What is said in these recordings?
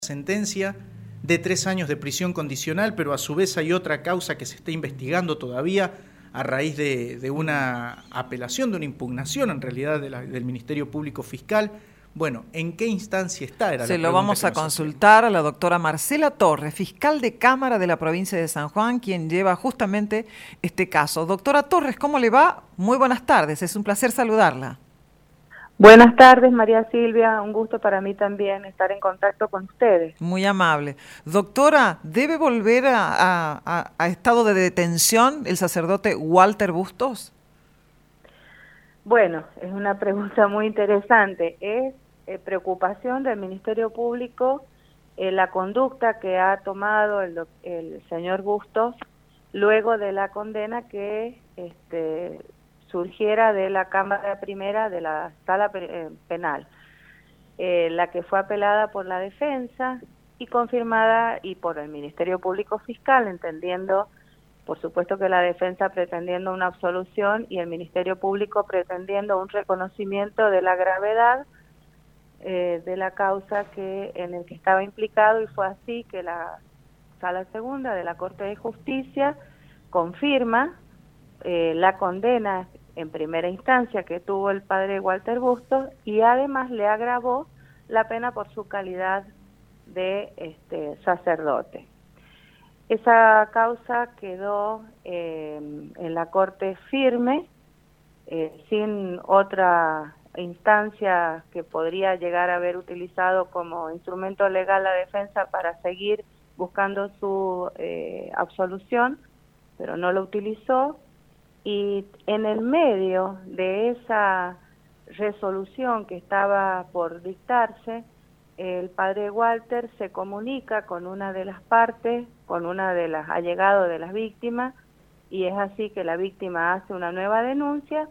sentencia de 3 años de prisión condicional, pero a su vez hay otra causa que se está investigando todavía a raíz de una apelación, de una impugnación en realidad del Ministerio Público Fiscal. Bueno, ¿en qué instancia está? Se lo vamos a consultar a la doctora Marcela Torres, fiscal de Cámara de la provincia de San Juan, quien lleva justamente este caso. Doctora Torres, ¿cómo le va? Muy buenas tardes, es un placer saludarla. Buenas tardes, María Silvia. Un gusto para mí también estar en contacto con ustedes. Muy amable. Doctora, ¿debe volver a estado de detención el sacerdote Walter Bustos? Bueno, es una pregunta muy interesante. Es preocupación del Ministerio Público la conducta que ha tomado el señor Bustos luego de la condena que surgiera de la Cámara Primera de la Sala Penal, la que fue apelada por la defensa y confirmada y por el Ministerio Público Fiscal, entendiendo, por supuesto, que la defensa pretendiendo una absolución y el Ministerio Público pretendiendo un reconocimiento de la gravedad de la causa en el que estaba implicado, y fue así que la Sala Segunda de la Corte de Justicia confirma la condena en primera instancia que tuvo el padre Walter Bustos, y además le agravó la pena por su calidad de sacerdote. Esa causa quedó en la Corte firme, sin otra instancia que podría llegar a haber utilizado como instrumento legal la defensa para seguir buscando su absolución, pero no lo utilizó. Y en el medio de esa resolución que estaba por dictarse, el padre Walter se comunica con una de las partes, con una de las allegados de las víctimas, y es así que la víctima hace una nueva denuncia,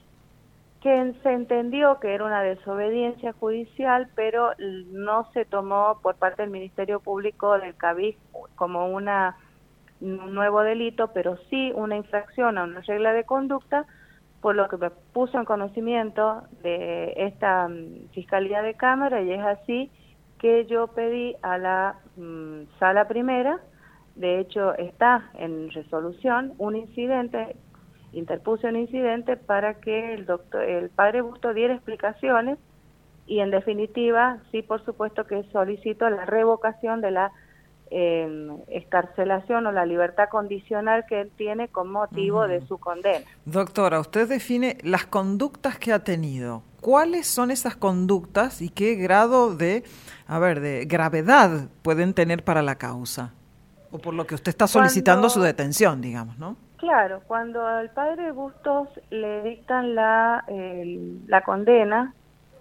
que se entendió que era una desobediencia judicial, pero no se tomó por parte del Ministerio Público del CABIS como un nuevo delito, pero sí una infracción a una regla de conducta, por lo que me puso en conocimiento de esta Fiscalía de Cámara, y es así que yo pedí a la Sala Primera, de hecho está en resolución, interpuse un incidente para que el padre Bustos diera explicaciones, y en definitiva, sí, por supuesto que solicito la revocación de la excarcelación o la libertad condicional que él tiene con motivo de su condena. Doctora, usted define las conductas que ha tenido. ¿Cuáles son esas conductas y qué grado de gravedad pueden tener para la causa? O por lo que usted está solicitando su detención, digamos, ¿no? Claro, cuando al padre Bustos le dictan la condena,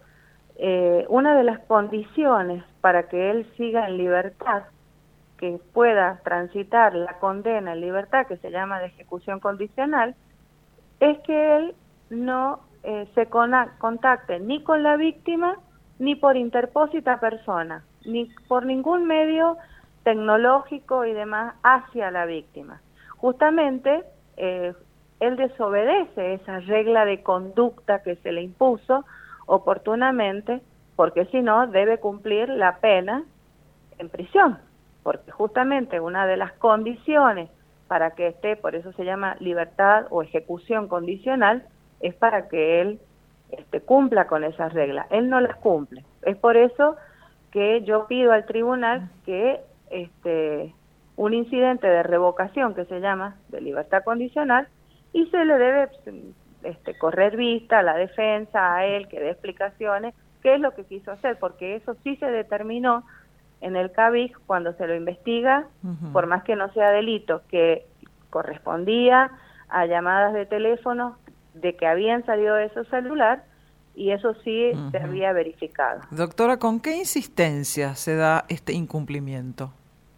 una de las condiciones para que él siga en libertad, que pueda transitar la condena en libertad, que se llama de ejecución condicional, es que él no se contacte ni con la víctima, ni por interpósita persona, ni por ningún medio tecnológico y demás hacia la víctima. Justamente, él desobedece esa regla de conducta que se le impuso oportunamente, porque si no, debe cumplir la pena en prisión, porque justamente una de las condiciones para que esté, por eso se llama libertad o ejecución condicional, es para que él cumpla con esas reglas. Él no las cumple. Es por eso que yo pido al tribunal que un incidente de revocación, que se llama de libertad condicional, y se le debe correr vista a la defensa, a él, que dé explicaciones, qué es lo que quiso hacer, porque eso sí se determinó en el CABIS cuando se lo investiga, por más que no sea delito, que correspondía a llamadas de teléfono de que habían salido de su celular, y eso sí se había verificado. Doctora, ¿con qué insistencia se da este incumplimiento?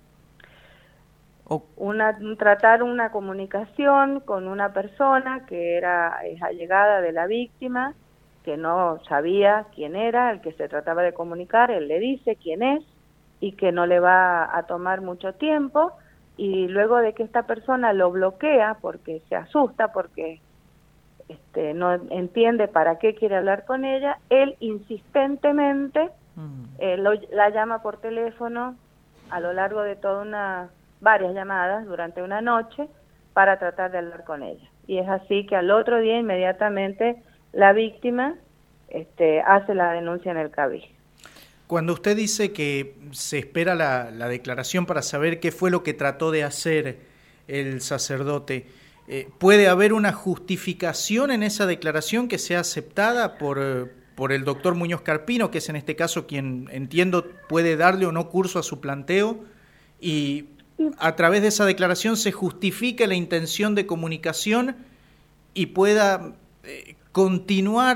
Tratar una comunicación con una persona que es allegada de la víctima, que no sabía quién era el que se trataba de comunicar. Él le dice quién es y que no le va a tomar mucho tiempo, y luego de que esta persona lo bloquea porque se asusta, porque no entiende para qué quiere hablar con ella, él insistentemente La llama por teléfono a lo largo de varias llamadas durante una noche para tratar de hablar con ella. Y es así que al otro día inmediatamente la víctima hace la denuncia en el CABI. Cuando usted dice que se espera la declaración para saber qué fue lo que trató de hacer el sacerdote, ¿puede haber una justificación en esa declaración que sea aceptada por el doctor Muñoz Carpino, que es en este caso quien, entiendo, puede darle o no curso a su planteo, y a través de esa declaración se justifique la intención de comunicación y pueda continuar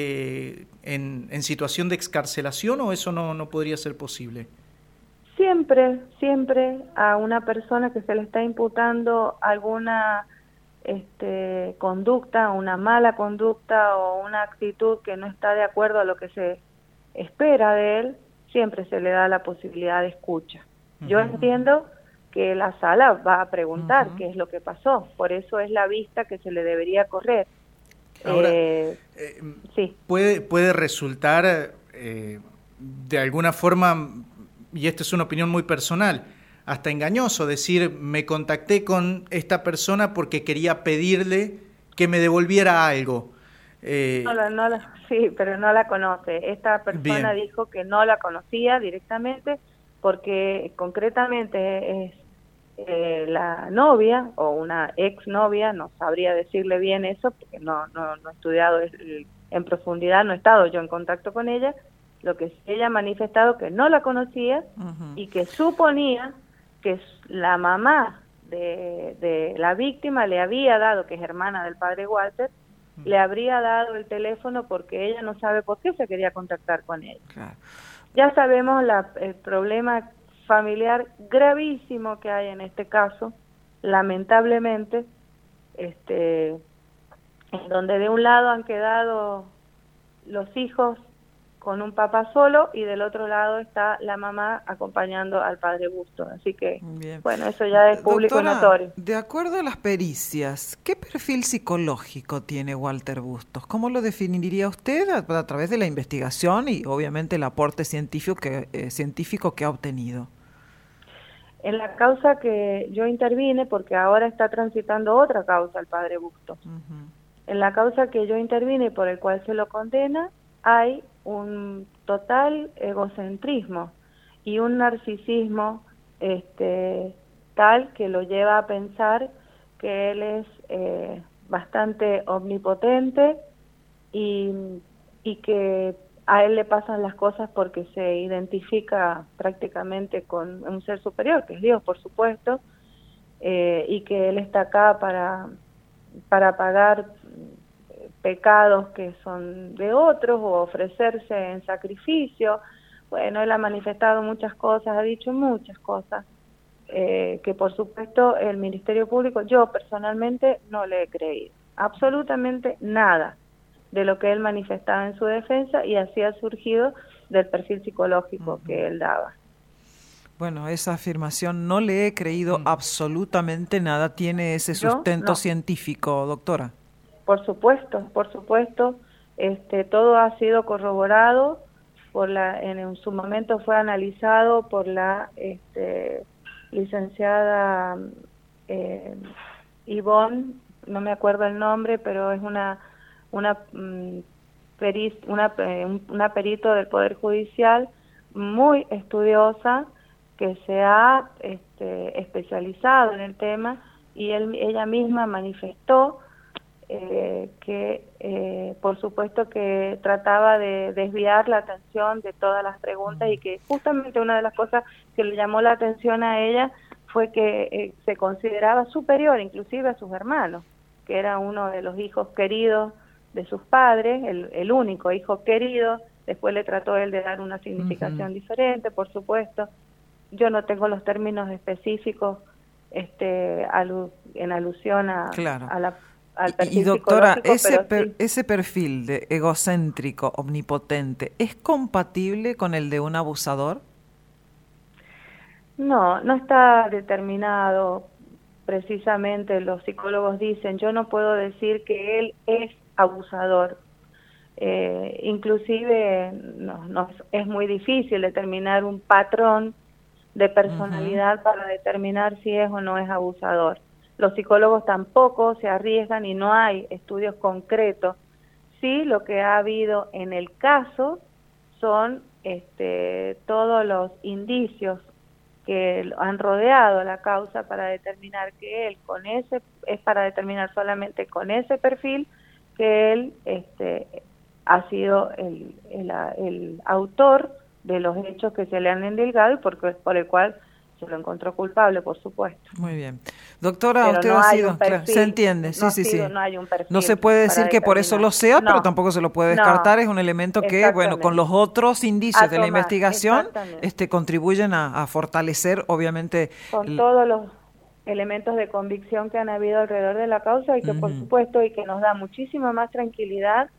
en situación de excarcelación, o eso no podría ser posible? Siempre a una persona que se le está imputando alguna conducta, una mala conducta o una actitud que no está de acuerdo a lo que se espera de él, siempre se le da la posibilidad de escucha. Yo entiendo que la sala va a preguntar qué es lo que pasó, por eso es la vista que se le debería correr. Ahora, sí. puede resultar de alguna forma, y esta es una opinión muy personal, hasta engañoso decir, me contacté con esta persona porque quería pedirle que me devolviera algo. Sí, pero no la conoce. Esta persona dijo que no la conocía directamente porque concretamente es la novia o una exnovia, no sabría decirle bien eso porque no he estudiado en profundidad, no he estado yo en contacto con ella. Lo que ella ha manifestado que no la conocía y que suponía que la mamá de la víctima le había dado, que es hermana del padre Walter, le habría dado el teléfono porque ella no sabe por qué se quería contactar con él. Claro. Ya sabemos el problema familiar gravísimo que hay en este caso, lamentablemente, en donde de un lado han quedado los hijos con un papá solo y del otro lado está la mamá acompañando al padre Bustos. Así que, bueno, eso ya es público y notorio. De acuerdo a las pericias, ¿qué perfil psicológico tiene Walter Bustos? ¿Cómo lo definiría usted a través de la investigación y obviamente el aporte científico que ha obtenido? En la causa que yo intervine, porque ahora está transitando otra causa el padre Bustos, en la causa que yo intervine y por el cual se lo condena, hay un total egocentrismo y un narcisismo tal que lo lleva a pensar que él es bastante omnipotente y que a él le pasan las cosas porque se identifica prácticamente con un ser superior, que es Dios, por supuesto, y que él está acá para pagar pecados que son de otros o ofrecerse en sacrificio. Bueno, él ha manifestado muchas cosas, ha dicho muchas cosas, que por supuesto el Ministerio Público, yo personalmente no le he creído, absolutamente nada de lo que él manifestaba en su defensa y así ha surgido del perfil psicológico que él daba. Bueno, esa afirmación, no le he creído absolutamente nada, ¿tiene ese sustento científico, doctora? Por supuesto, todo ha sido corroborado en su momento fue analizado por la licenciada Ivonne, no me acuerdo el nombre, pero es una perito del Poder Judicial muy estudiosa que se ha especializado en el tema y ella misma manifestó que por supuesto que trataba de desviar la atención de todas las preguntas y que justamente una de las cosas que le llamó la atención a ella fue que se consideraba superior inclusive a sus hermanos, que era uno de los hijos queridos de sus padres, el único hijo querido. Después le trató él de dar una significación diferente, por supuesto. Yo no tengo los términos específicos en alusión a la y doctora, ese perfil de egocéntrico, omnipotente, ¿es compatible con el de un abusador? No está determinado. Precisamente los psicólogos dicen, yo no puedo decir que él es abusador. Inclusive es muy difícil determinar un patrón de personalidad para determinar si es o no es abusador. Los psicólogos tampoco se arriesgan y no hay estudios concretos. Sí, lo que ha habido en el caso son todos los indicios que han rodeado la causa para determinar que él es para determinar solamente con ese perfil que él ha sido el autor de los hechos que se le han endilgado y por el cual se lo encontró culpable, por supuesto. Muy bien. Doctora, pero usted no ha hay sido... un perfil, se entiende, sí. No hay un perfil. No se puede decir que por eso lo sea, pero tampoco se lo puede descartar. Es un elemento que, bueno, con los otros indicios de la investigación contribuyen a fortalecer, obviamente... Con todos los elementos de convicción que han habido alrededor de la causa y que, por supuesto, y que nos da muchísima más tranquilidad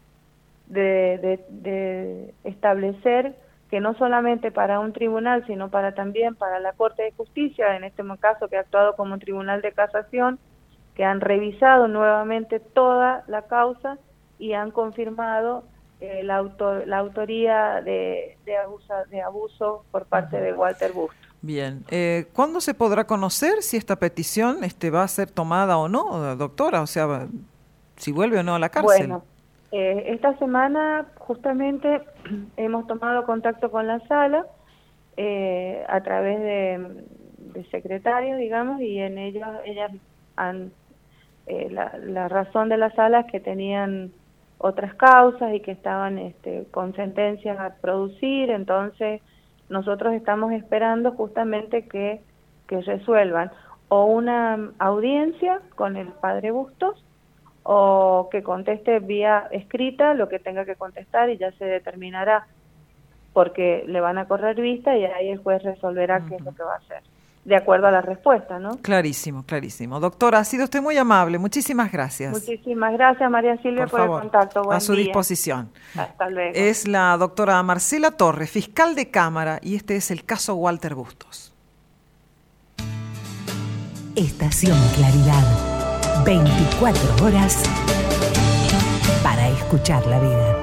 de establecer que no solamente para un tribunal, sino también para la Corte de Justicia, en este caso que ha actuado como un tribunal de casación, que han revisado nuevamente toda la causa y han confirmado la autoría de abuso por parte de Walter Bustos. Bien. ¿Cuándo se podrá conocer si esta petición va a ser tomada o no, doctora? O sea, si vuelve o no a la cárcel. Bueno, esta semana justamente hemos tomado contacto con la sala a través de secretarios, digamos, y en ellas han la razón de la sala es que tenían otras causas y que estaban con sentencias a producir. Entonces nosotros estamos esperando justamente que resuelvan o una audiencia con el padre Bustos o que conteste vía escrita lo que tenga que contestar y ya se determinará, porque le van a correr vista y ahí el juez resolverá qué es lo que va a hacer, de acuerdo a la respuesta, ¿no? Clarísimo, clarísimo. Doctora, ha sido usted muy amable. Muchísimas gracias. Muchísimas gracias, María Silvia, por el contacto. Buen a su día. disposición. Hasta luego. Es la doctora Marcela Torres, fiscal de Cámara, y este es el caso Walter Bustos. Estación Claridad. 24 horas para escuchar la vida.